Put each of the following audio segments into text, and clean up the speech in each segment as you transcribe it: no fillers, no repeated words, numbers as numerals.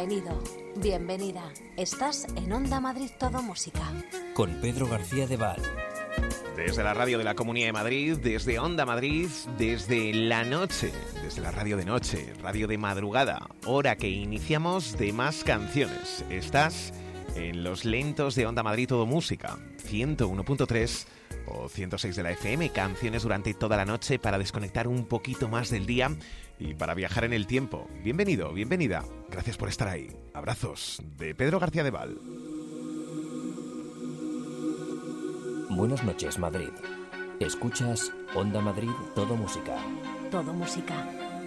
Bienvenido, bienvenida. Estás en Onda Madrid Todo Música. Con Pedro García de Val. Desde la radio de la Comunidad de Madrid, desde Onda Madrid, desde la noche, desde la radio de noche, radio de madrugada, hora que iniciamos de más canciones. Estás en los lentos de Onda Madrid Todo Música, 101.3 o 106 de la FM, canciones durante toda la noche para desconectar un poquito más del día y para viajar en el tiempo. Bienvenido, bienvenida, gracias por estar ahí. Abrazos de Pedro García de Val. Buenas noches, Madrid. Escuchas Onda Madrid Todo Música. Todo Música.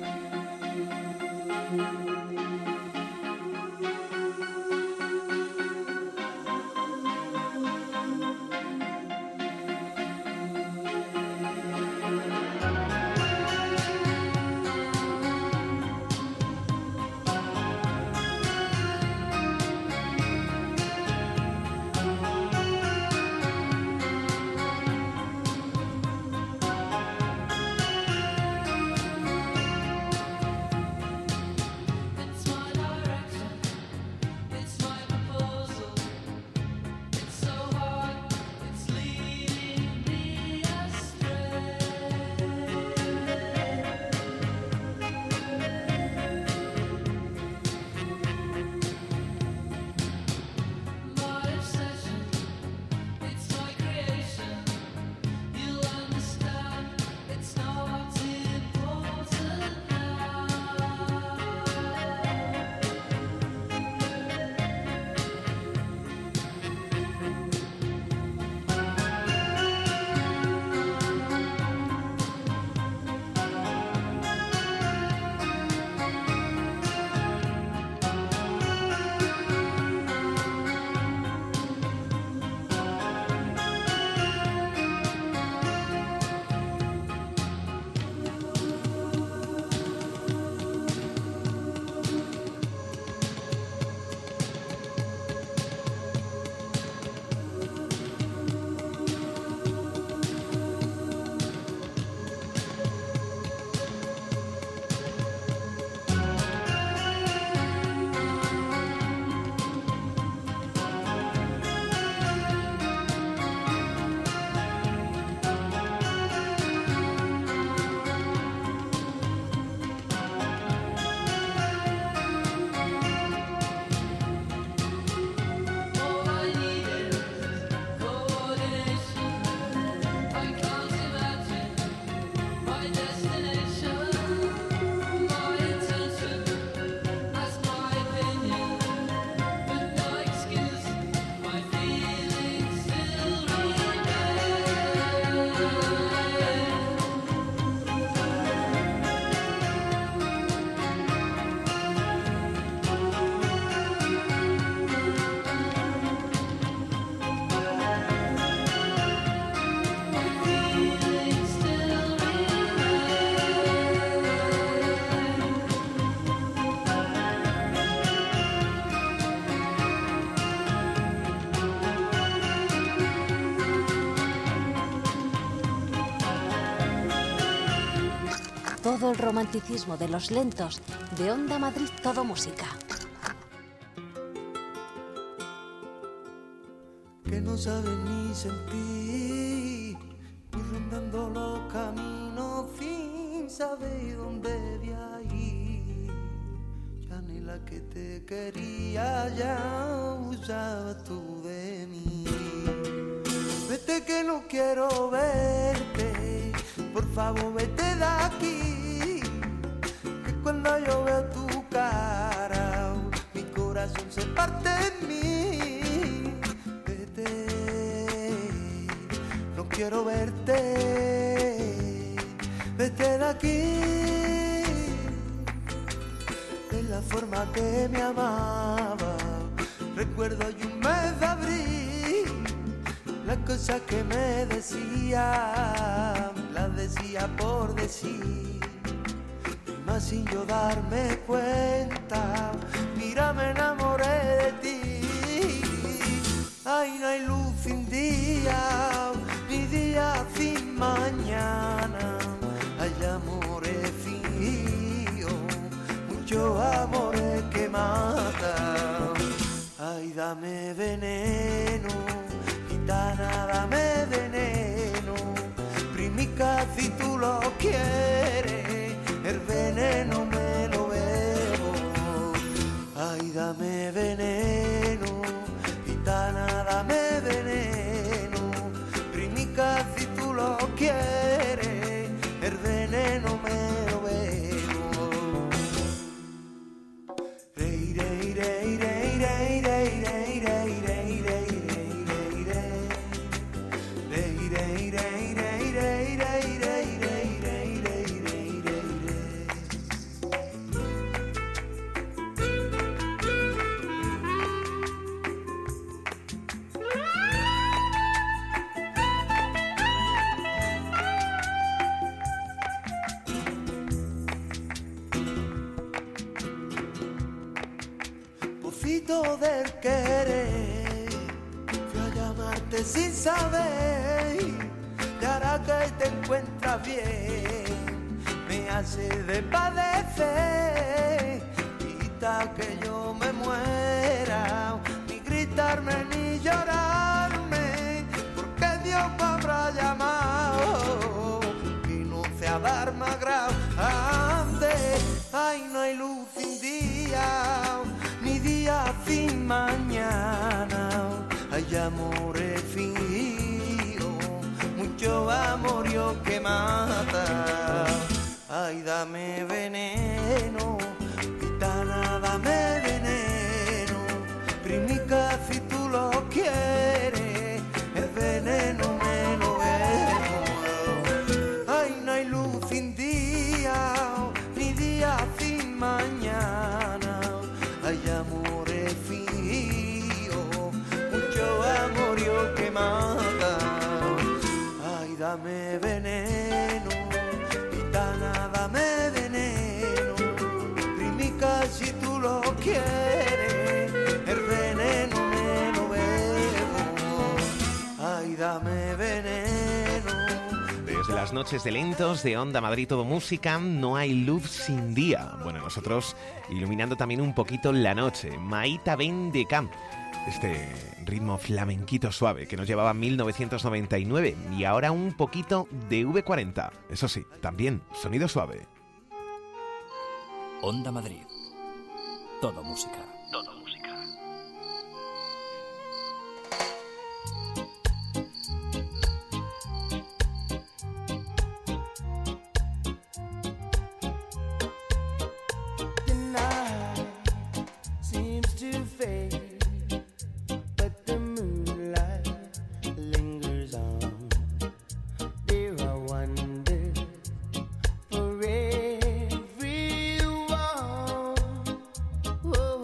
Todo el romanticismo de los lentos de Onda Madrid Todo Música. Que no sabe ni sentir, ni rondando los caminos sin saber dónde voy a ir. Ya ni la que te quería ya usaba tú de mí. Vete que no quiero verte, por favor vete de aquí, que cuando yo veo tu cara, mi corazón se parte en mí. Vete, no quiero verte, vete de aquí, de la forma que me amaba. Recuerdo hay un mes de abril, las cosas que me decía, las decía por decir, y más sin yo darme cuenta, mira me enamoré de ti. Ay, no hay luz sin día, ni día sin mañana, hay amores fíos, muchos amores que matan. Ay, dame veneno, gitana, dame veneno. Primica, si tú lo quieres, el veneno me lo bebo. Ay, dame veneno, gitana, dame veneno. Primica, si tú lo quieres, el veneno me lo bebo. Rey, rey, rey, rey, rey, rey, rey, rey, rey, rey, rey, rey. Rey, rey, rey, rey, rey, rey, rey, rey, rey, rey, rey, rey. Pocito del querer, fui a llamarte sin saber, y ahora que te encuentras bien, me hace de padecer. Quita que yo me muera, ni gritarme ni llorarme, porque Dios me habrá llamado y no sé a dar más grave. Ay, no hay luz sin día, ni día sin mañana. Hay amores fingidos, mucho amorío que mata. Ay, dame veneno, gitana, dame veneno. Primica, si tú lo quieres, el veneno me lo bebo. Ay, no hay luz sin día, ni día sin mañana. Hay amores fingidos, mucho amorío que mata. Ay, dame veneno, gitana, dame veneno. Primica, si tú lo quieres, el veneno me lo bebo. Ay, dame veneno. Desde las noches de lentos de Onda Madrid Todo Música, no hay luz sin día. Bueno, nosotros iluminando también un poquito la noche. Maita Vendecam, este ritmo flamenquito suave que nos llevaba a 1999 y ahora un poquito de V40. Eso sí, también sonido suave. Onda Madrid. Todo música. Todo música. The night seems to fade, but the moonlight lingers on. There I wonder for everyone. Oh,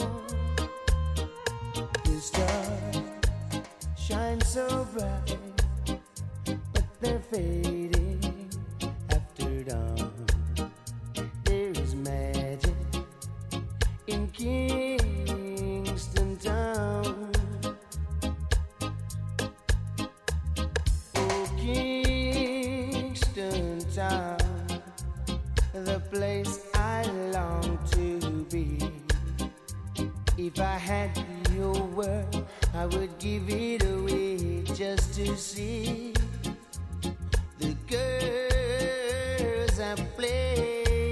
the stars shine so bright, but they're fading after dawn. There is magic in Kingston Town. Oh, Kingston Town, the place I long to be. If I had your word, I would give it away just to see the girls I play.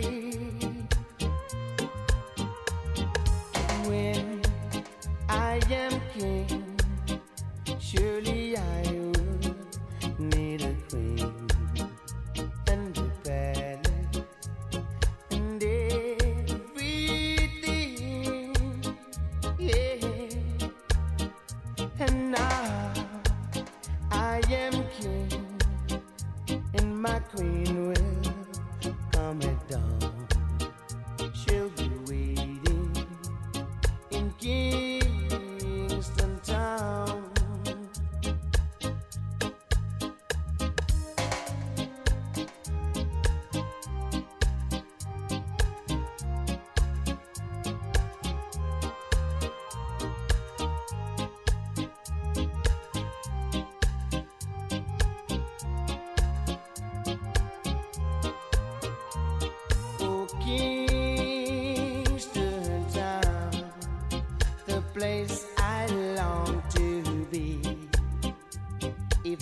When I am king, surely I would need a queen and a palace and everything, yeah. And now I am king, and my queen will come at dawn. She'll be waiting in Kingston Town.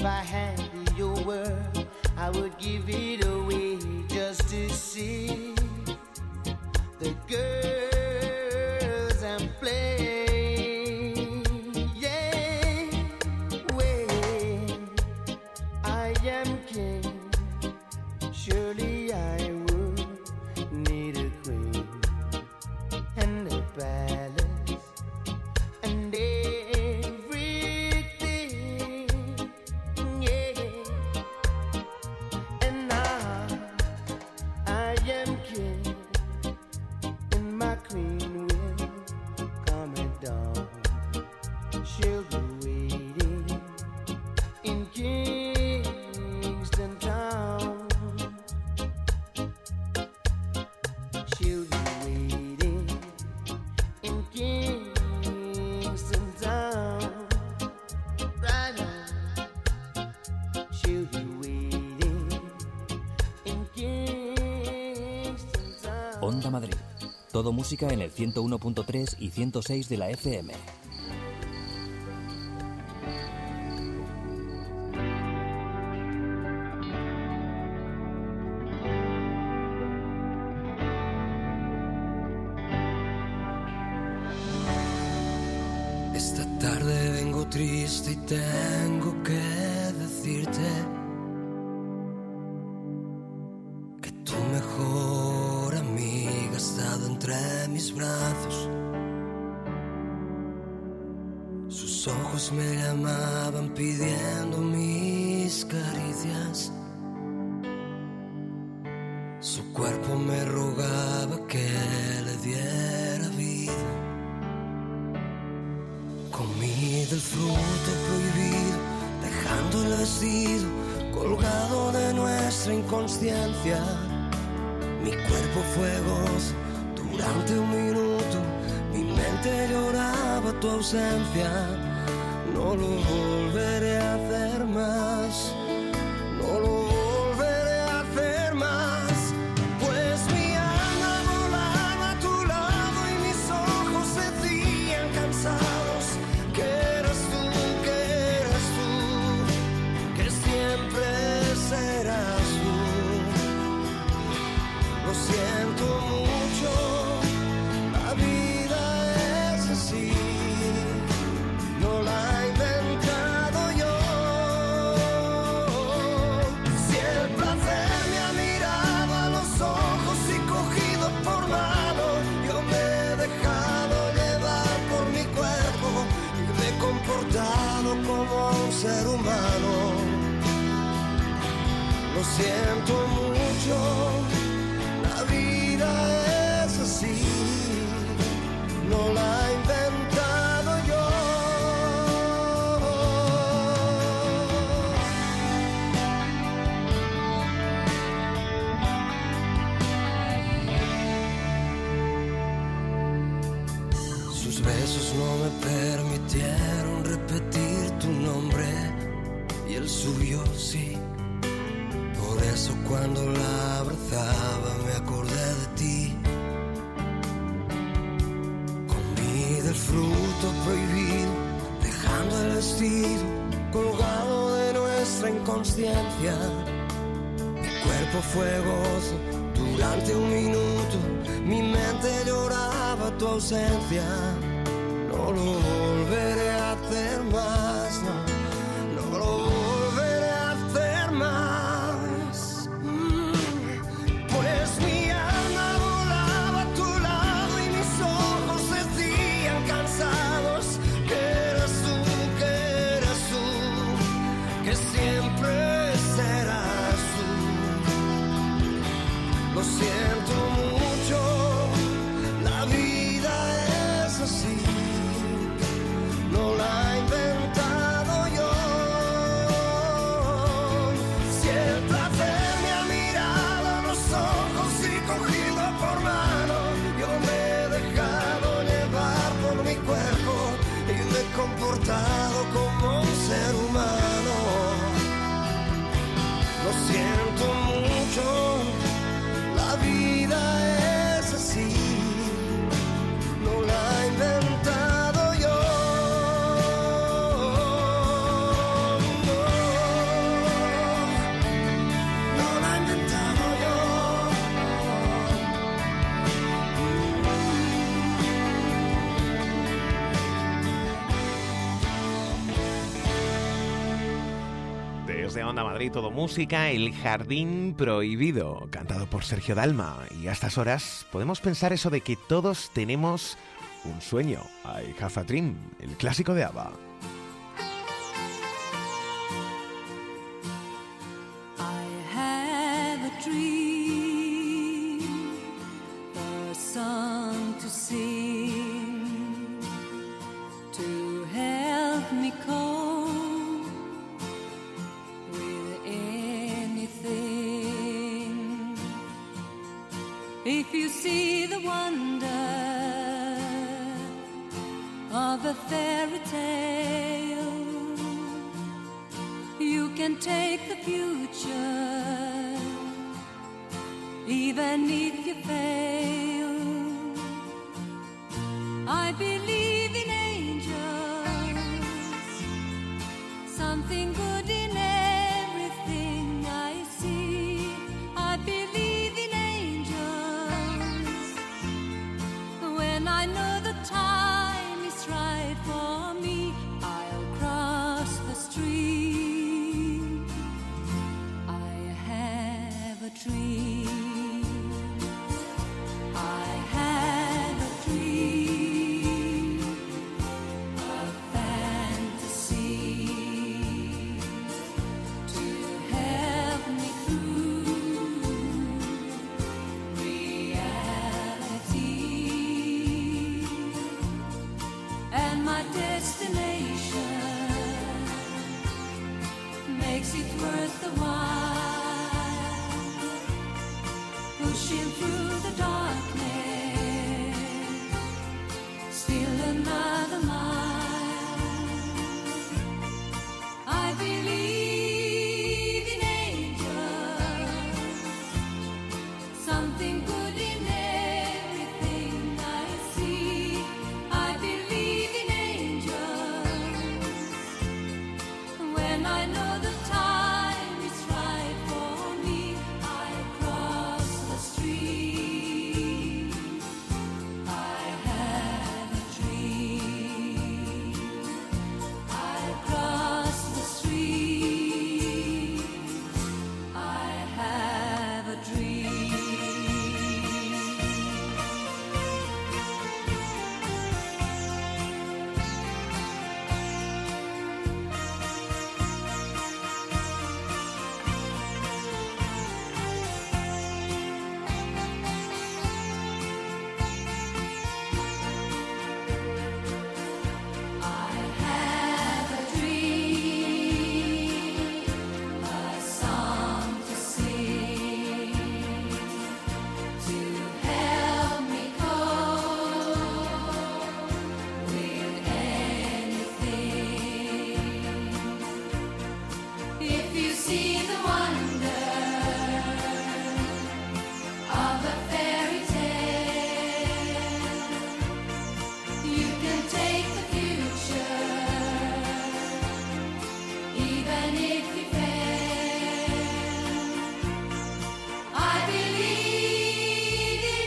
If I had your word, I would give it away just to see the girls I'm playing. Yeah, when I am king, surely I would need a queen and a palace and everything, yeah. And now I am king, and my queen will come at dawn. She'll be waiting in Kingston Town. She'll be waiting in Kingston Town. Right now, she'll be waiting in Kingston Town. Onda Madrid. Todo música en el 101.3 y 106 de la FM. Esta tarde vengo triste y tengo que decirte que tu mejor amiga ha estado entre mis brazos. Sus ojos me llamaban pidiendo mis caricias. Su cuerpo me rogaba que le diera vida. Comí del fruto prohibido, dejando el vestido colgado de nuestra inconsciencia. Mi cuerpo fue gozo durante un minuto, mi mente lloraba tu ausencia. No lo volveré a hacer más, no lo volveré a hacer más. Pues mi alma volaba a tu lado y mis ojos decían cansados que eras tú, que siempre serás tú. Lo siento mucho, la vida es así, no la he inventado yo. Si el placer me ha mirado a los ojos y cogido por mano, yo me he dejado llevar por mi cuerpo y me he comportado como un ser humano. Lo siento mucho, la vida es así, no la he inventado yo. Sus besos no me permitieron repetir tu nombre y el suyo sí. Por eso cuando la abrazaba me acordé de ti. Comí del fruto prohibido, dejando el vestido colgado de nuestra inconsciencia. Mi cuerpo fue gozo durante un minuto, mi mente lloraba tu ausencia. No lo volveré a hacer más, no, no lo volveré a hacer más. Pues mi alma volaba a tu lado y mis ojos decían cansados que eras tú, que siempre serás tú. Lo siento mucho, la vida es así, no la he inventado yo. Si el placer me ha mirado a los ojos y cogido por mano, yo me he dejado llevar por mi cuerpo y me he comportado como un ser humano. Lo siento mucho, la vida es así, no la he inventado yo. No. Desde Onda Madrid, todo música, El Jardín Prohibido, cantado por Sergio Dalma. Y a estas horas podemos pensar eso de que todos tenemos un sueño. I Have a Dream, el clásico de ABBA. I have a dream, a song to sing, to help me cope with anything. If you see the wonder of a fairy tale, you can take the future, even if you fail. I believe in angels, something good in everything I see. I believe in angels, when I know the time is right for me, I'll cross the street. I have a dream. I have a dream, a fantasy to help me through reality. And my destination makes it worth the while, pushing through the darkness, still another mile. I believe in angels, something good in everything I see. I believe in angels, when I know the time is right for me, I cross the street. I have a dream. I cross the street. I have a dream. I have a dream, a song to sing, to help me cope with anything. If you see the wonder of a fairy tale, you can take the future, even if you fail. I believe in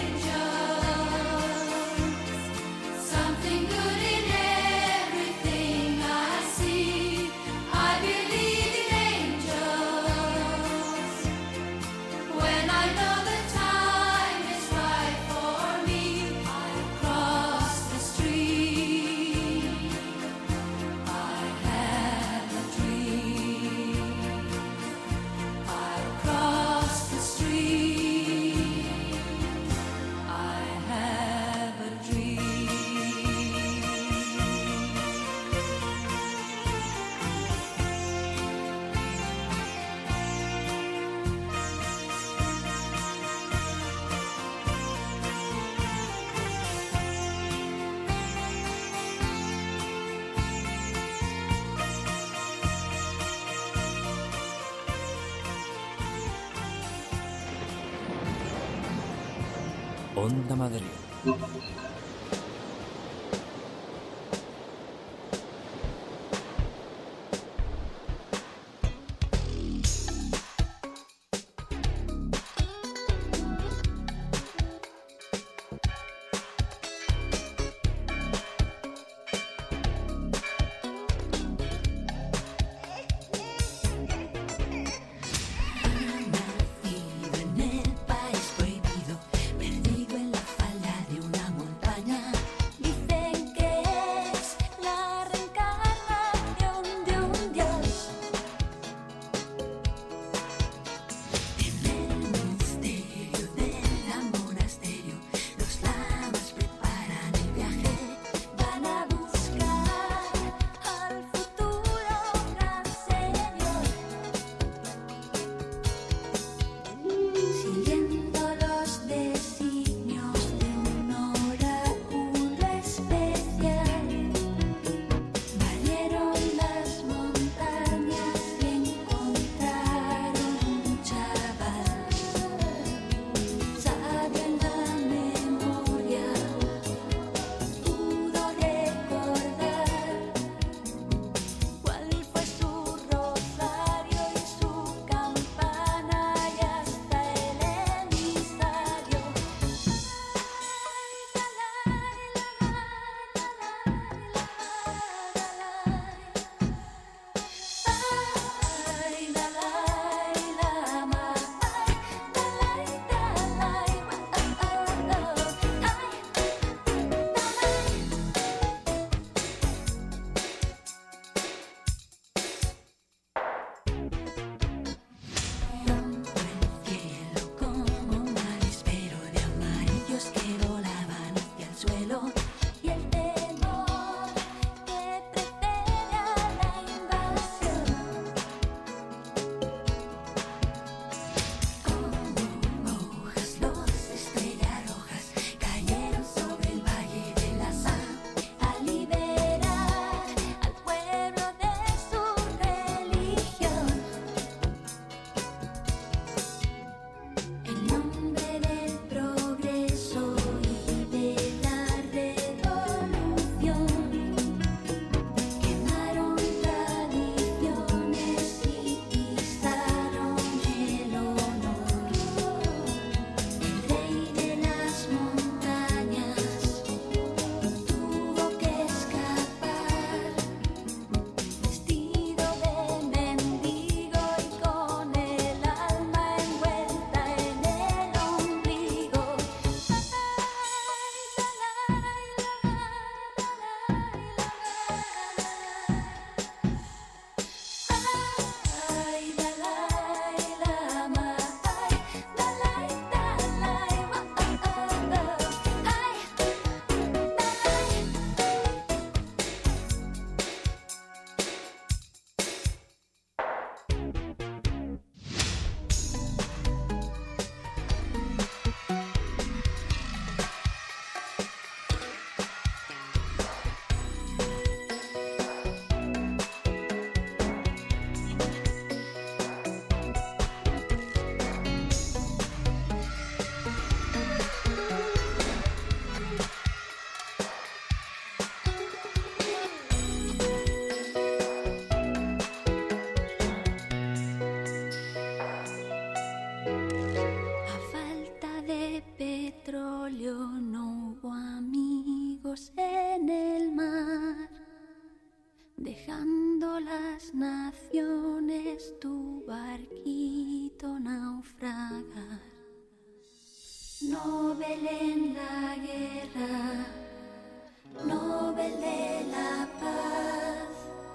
angels, something good in everything I see. I believe in angels, when I know the time is right for me, I cross the street. I have a dream. I cross the street. I have a dream. Onda Madrid. dejando las naciones tu barquito naufragar. Nobel en la guerra, Nobel de la paz.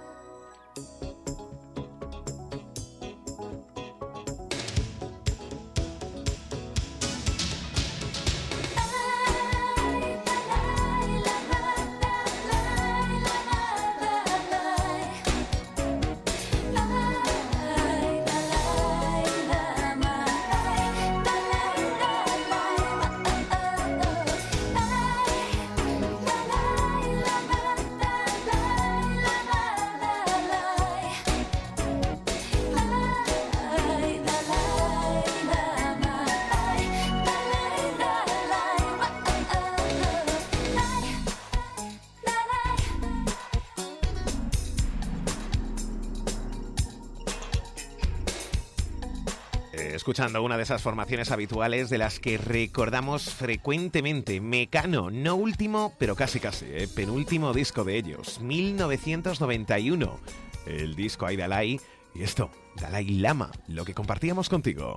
Escuchando una de esas formaciones habituales de las que recordamos frecuentemente, Mecano, no último, pero casi, penúltimo disco de ellos, 1991, el disco Ay Dalai, y esto, Dalai Lama, lo que compartíamos contigo.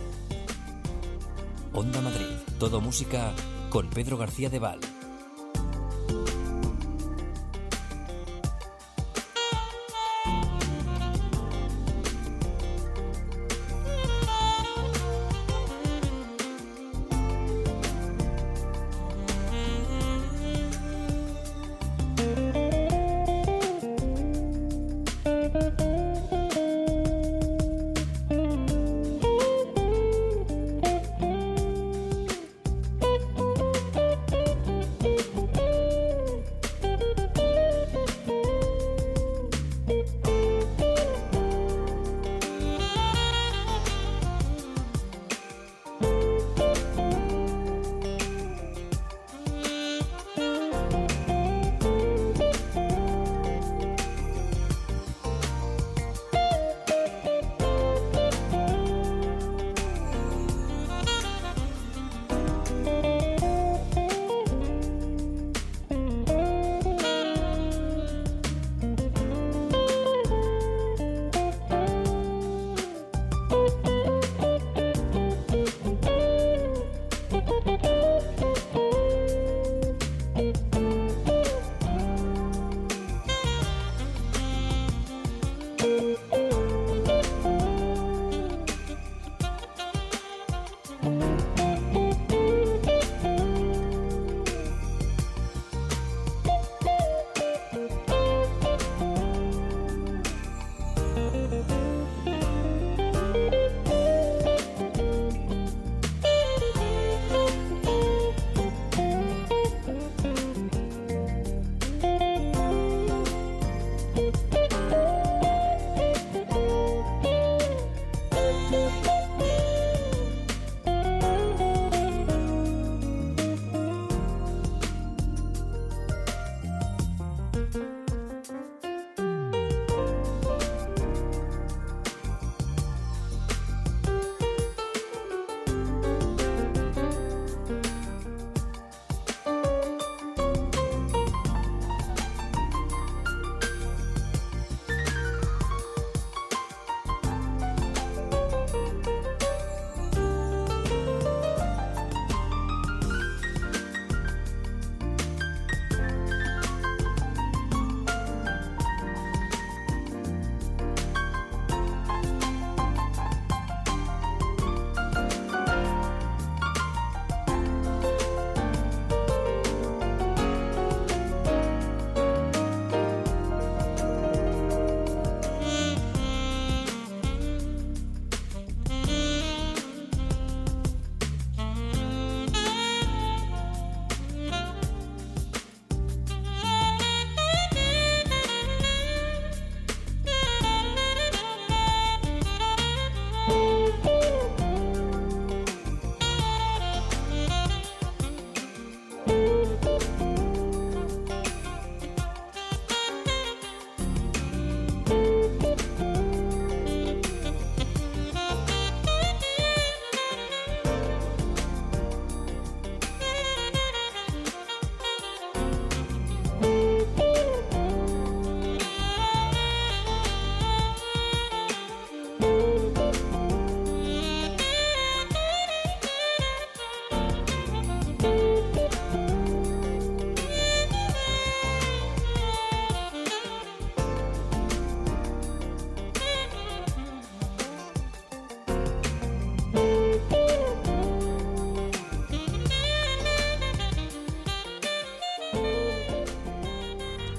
Onda Madrid, todo música con Pedro García de Val.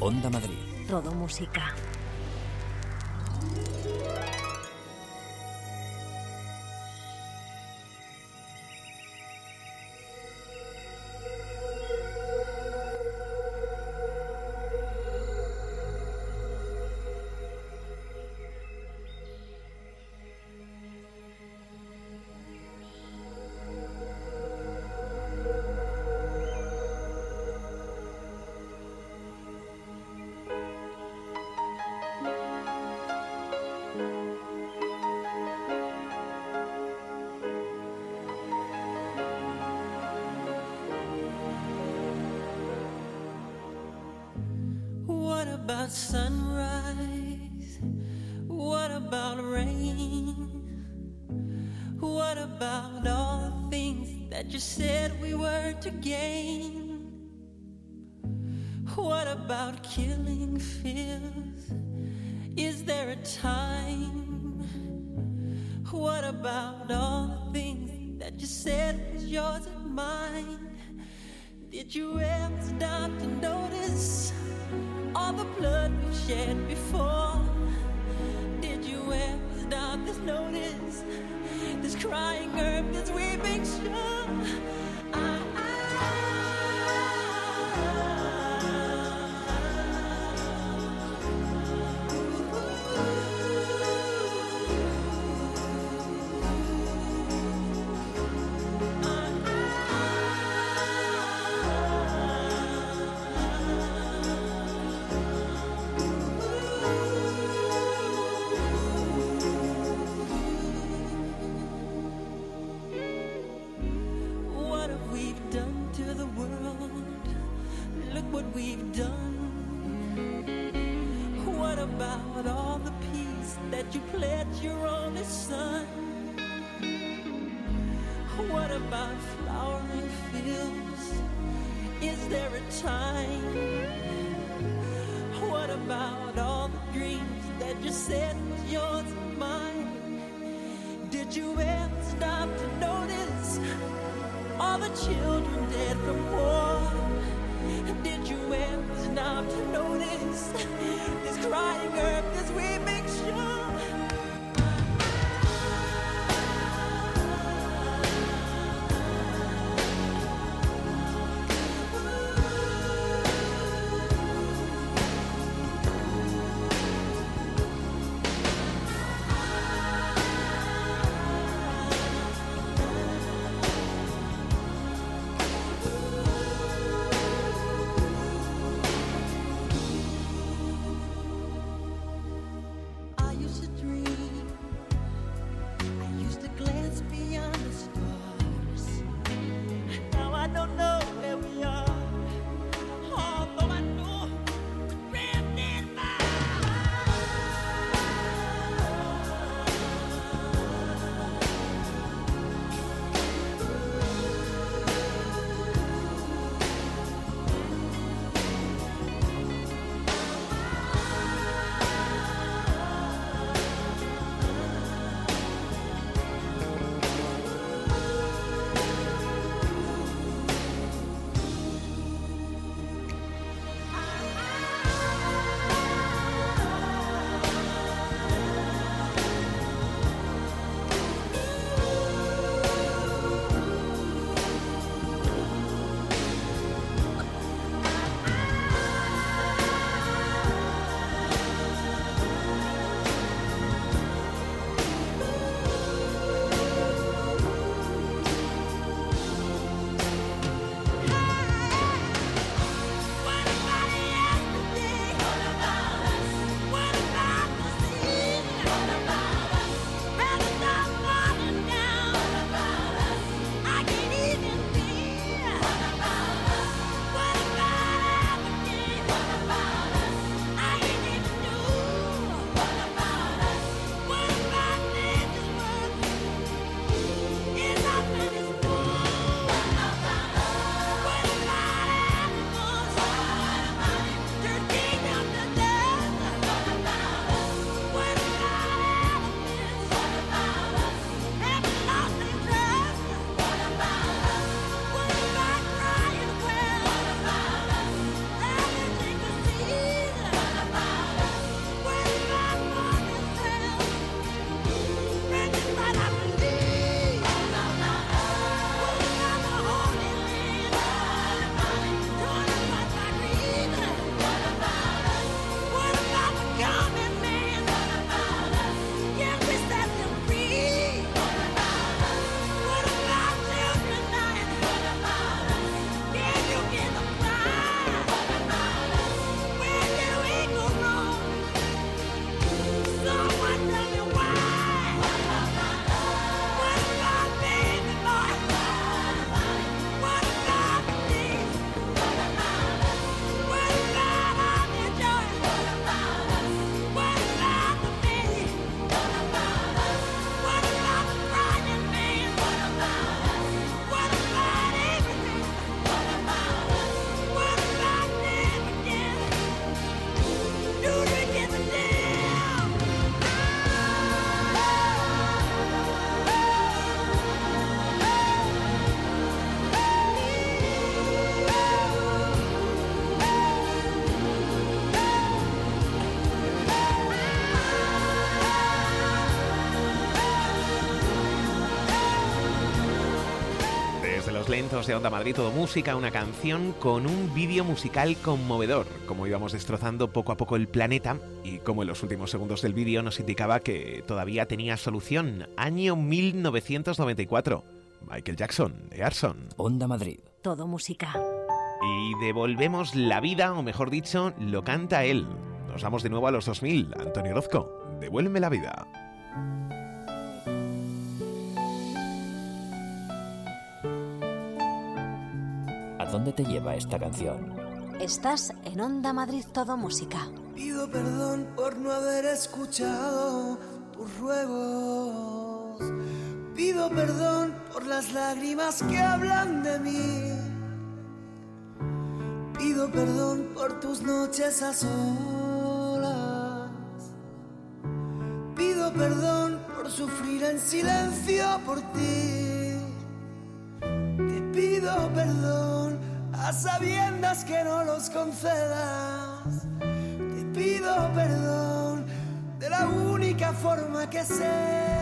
Onda Madrid. Todo música. What about sunrise? What about rain? What about all the things that you said we were to gain? What about killing fears? Is there a time? What about all the things that you said was yours and mine? Did you ever stop to notice all the blood we've shed before? Did you ever stop to notice this crying earth, this weeping shore? We've done. What about all the peace that you pledged your only son? What about flowering fields? Is there a time? What about all the dreams that you said was yours and mine? Did you ever stop to notice all the children dead from war? Did you ever stop to notice this crying earth, this weeping shore? lentos de Onda Madrid, todo música, una canción con un vídeo musical conmovedor, como íbamos destrozando poco a poco el planeta y como en los últimos segundos del vídeo nos indicaba que todavía tenía solución. Año 1994. Michael Jackson, Earson. Onda Madrid. Todo música. Y devolvemos la vida, o mejor dicho, lo canta él. Nos vamos de nuevo a los 2000. Antonio Orozco, Devuélveme la vida. ¿A dónde te lleva esta canción? Estás en Onda Madrid, todo música. Pido perdón por no haber escuchado tus ruegos. Pido perdón por las lágrimas que hablan de mí. Pido perdón por tus noches a solas. Pido perdón por sufrir en silencio por ti. Te pido perdón a sabiendas que no los concedas. Te pido perdón de la única forma que sé.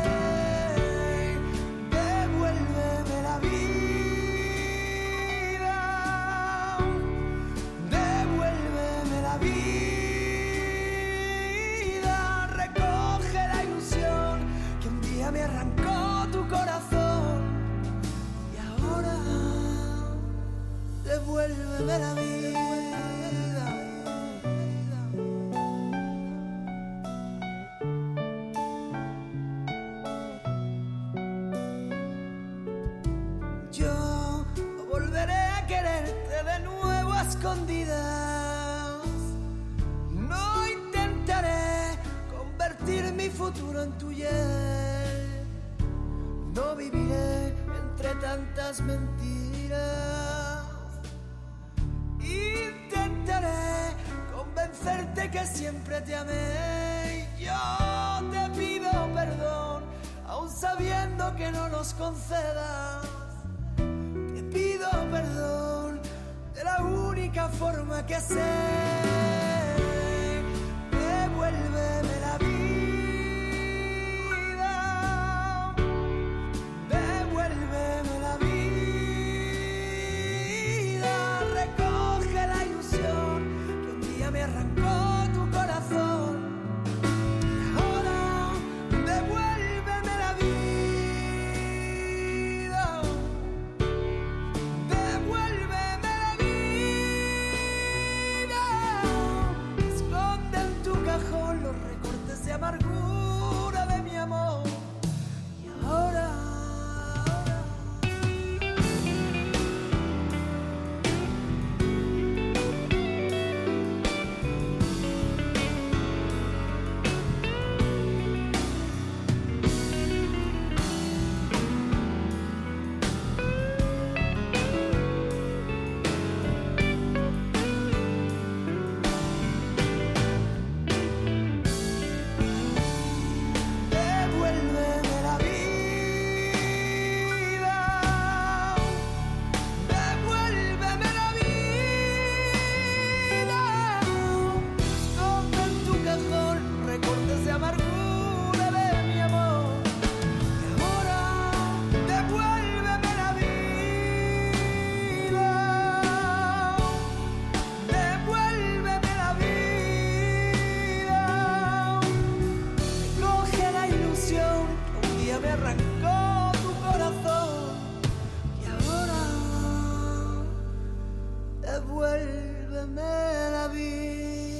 Devuélveme la vida. Devuélveme la vida. Recoge la ilusión que un día me arrancó tu corazón. Y ahora devuélveme la vida. Yo volveré a quererte de nuevo a escondidas. No intentaré convertir mi futuro en tu hiel. No viviré entre tantas mentiras. Intentaré convencerte que siempre te amé. Yo te pido perdón, aun sabiendo que no nos concedas. Te pido perdón de la única forma que sé. Devuélveme la vida. Devuélveme la vida. Recoge la ilusión que un día me arrancó tu corazón. Y ahora devuélveme la vida. Devuélveme la vida. Esconde en tu cajón los recortes de amargura de mi amor. Y ahora devuélveme la vida. Devuélveme la vida. Esconde en tu cajón recortes de amargura de mi amor. Y ahora devuélveme la vida. Devuélveme la vida. Coge la ilusión que un día me arrancó tu corazón. Y ahora devuélveme la vida.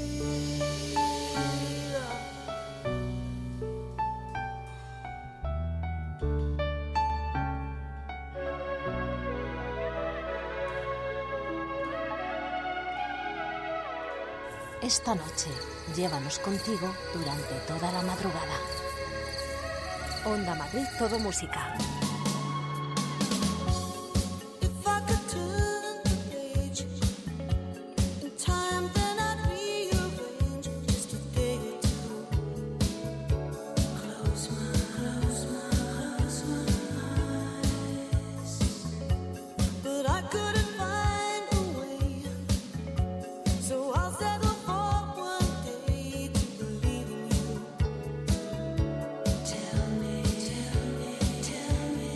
Esta noche, llévanos contigo durante toda la madrugada. Onda Madrid, todo música. If I could turn the page in time, then I'd rearrange just a day or two. Close my eyes, but I couldn't find a way. So I'll settle for one day to believe in you. Tell me, tell me, tell me.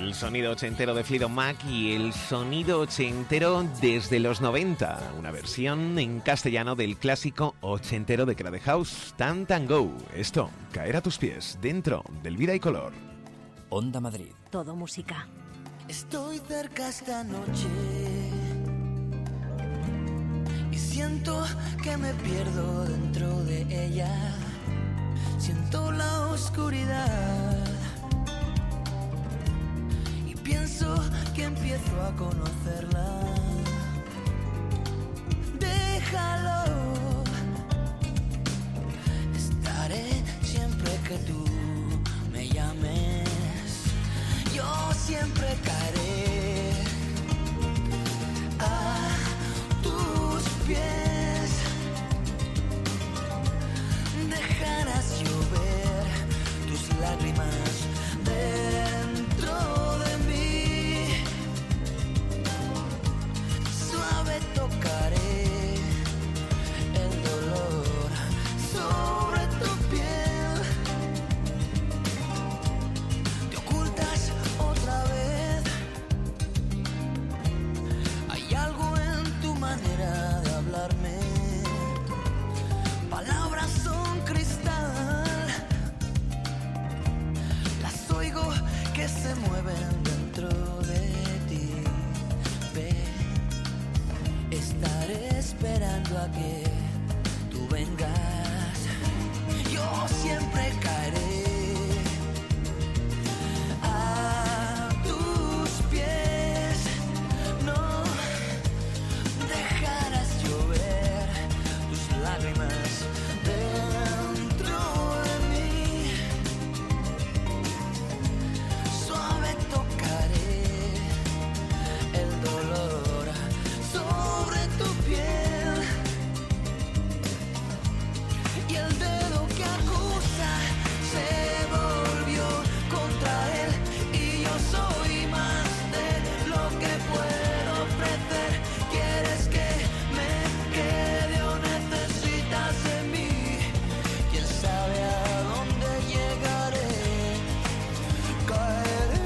El sonido ochentero de Fleetwood Mac y el sonido ochentero desde los 90. Una versión en castellano del clásico ochentero de Crowded House, Tan Go. Esto, caer a tus pies, dentro del Vida y Color. Onda Madrid. Todo música. Estoy cerca esta noche y siento que me pierdo dentro de ella. Siento la oscuridad y pienso que empiezo a conocerla. Déjalo, estaré siempre que tú me llames. Yo siempre caeré a tus pies. Dejarás llover tus lágrimas dentro de mí. Suave tocaré el dolor sobre tu piel. Te ocultas otra vez. Hay algo en tu manera de hablarme. Palabras son cristal, las oigo que se mueven dentro de ti. Ven, estaré esperando a que tú vengas. Yo siempre caeré a tus pies. No dejarás llover tus lágrimas dentro de mí. Suave tocaré el dolor sobre tu piel. Y el dedo que acusa se volvió contra él. Y yo soy más de lo que puedo ofrecer. ¿Quieres que me quede o necesitas de mí? ¿Quién sabe a dónde llegaré? Caeré.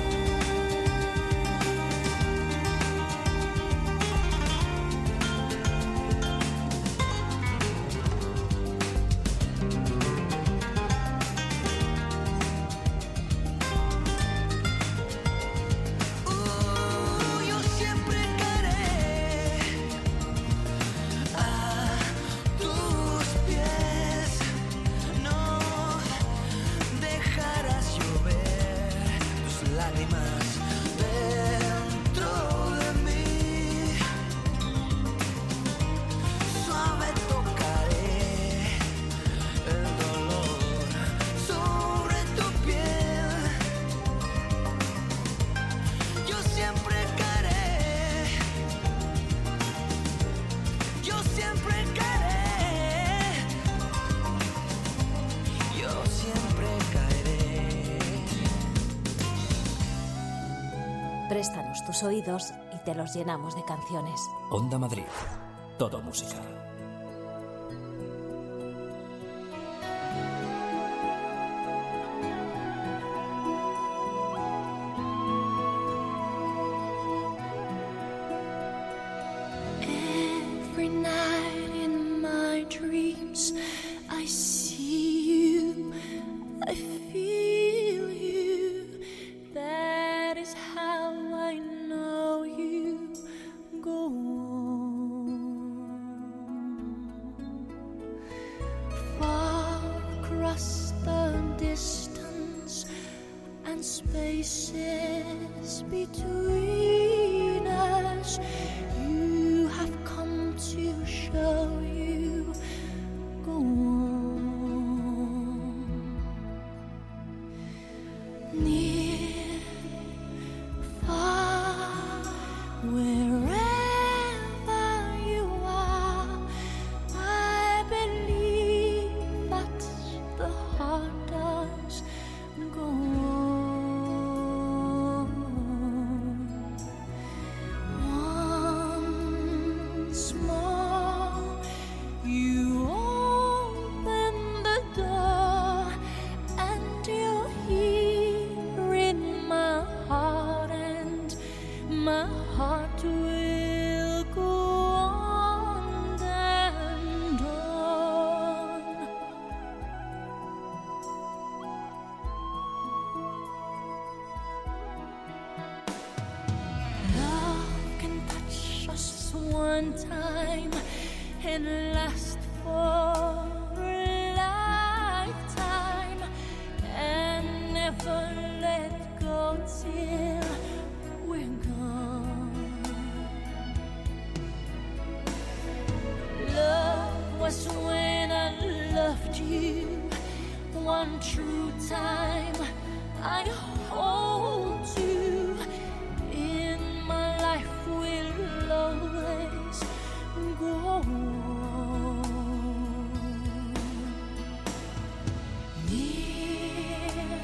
Yo siempre caeré a tus pies. No dejarás llover tus lágrimas dentro de mí. Suave tocaré el dolor sobre tu piel. Yo siempre caeré. Yo siempre caeré. Yo siempre caeré. Préstanos tus oídos y te los llenamos de canciones. Onda Madrid. Todo música. Every night in my dreams, I see you, I feel you. That is how I know you. Go on. and last for a lifetime and never let go till we're gone. Love was when I loved you one true time. I hold you in my life will always go on. Near,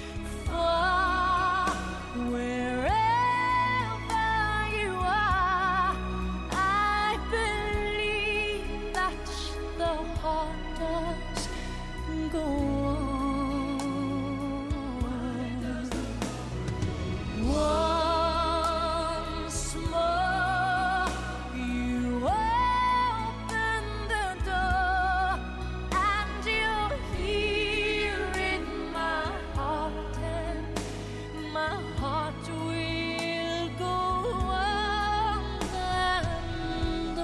far, wherever you are, I believe that the heart does go on. Once more, you open the door, and you're here in my heart, and my heart will go on and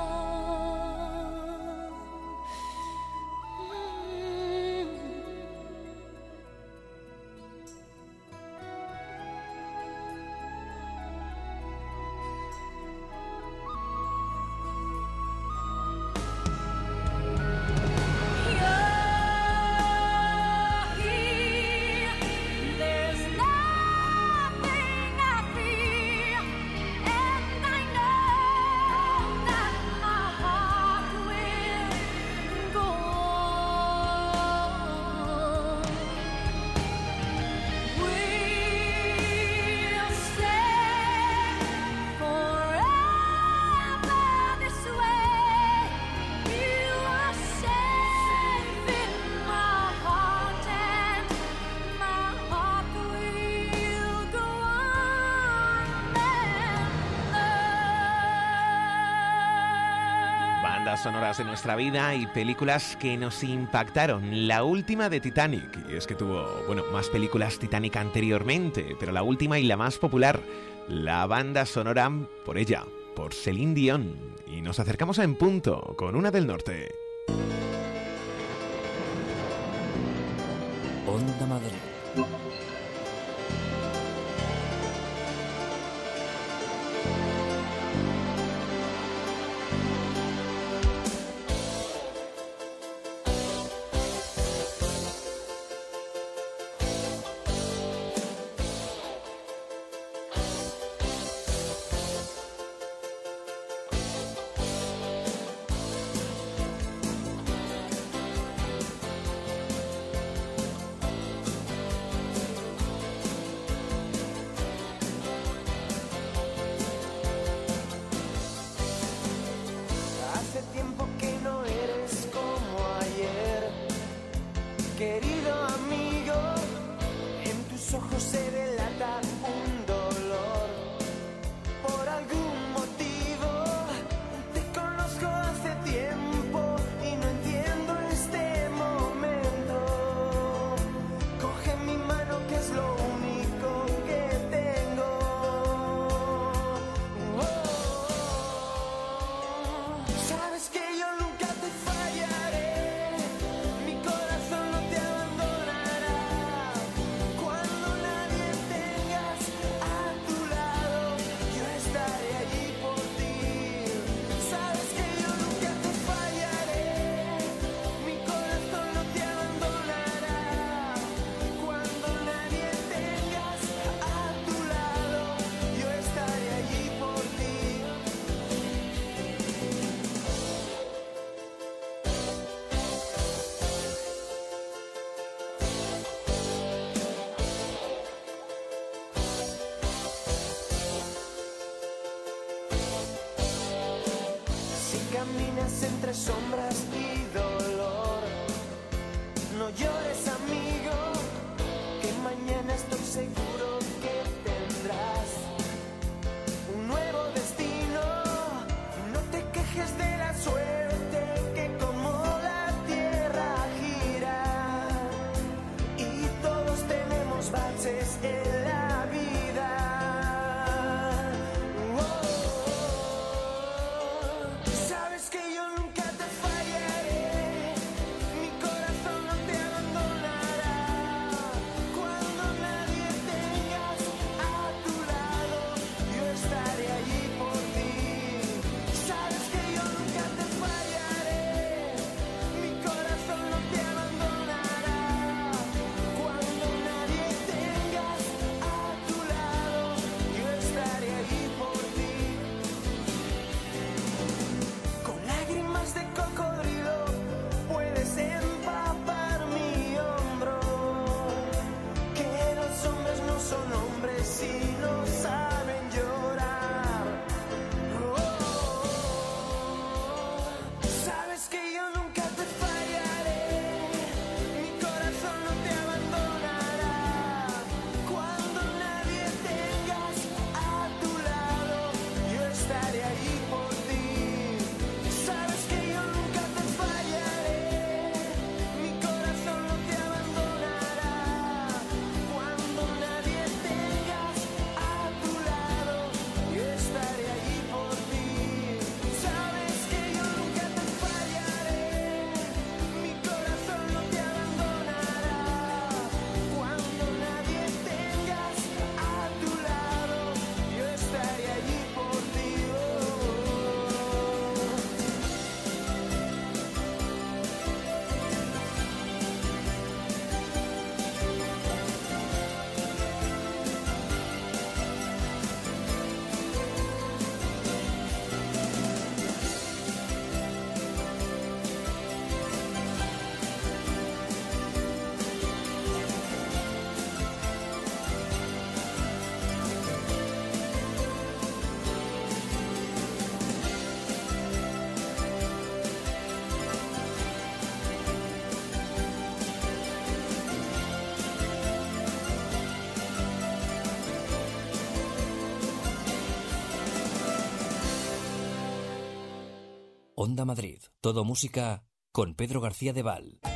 there's nothing I fear, and I know that my heart will go on. We'll stay forever this way. You are safe in my heart, and my heart will go on and Bandas sonoras de nuestra vida y películas que nos impactaron. La última de Titanic, y es que tuvo, bueno, más películas Titanic anteriormente, pero la última y la más popular, la banda sonora por ella, por Celine Dion. Y nos acercamos a En Punto con una del norte. Onda Madrid. Hace tiempo que no eres como ayer, querido amigo. En tus ojos se delata un dolor. Por algún motivo te conozco hace tiempo y no entiendo este momento. Coge mi mano que es lo único que tengo. Sabes que yo nunca te fallaré, mi corazón no te abandonará. Cuando nadie tengas a tu lado, yo estaré allí por ti. Sabes que yo nunca te fallaré, mi corazón no te abandonará. Cuando nadie tengas a tu lado, yo estaré allí por ti. Si caminas entre sombras y dolor, no llores, amigo, que mañana estoy seguro que tendrás un nuevo destino. No te quejes de la suerte que como la tierra gira, y todos tenemos baches en la vida. Sabes que yo nunca Onda Madrid. Todo música con Pedro García de Val.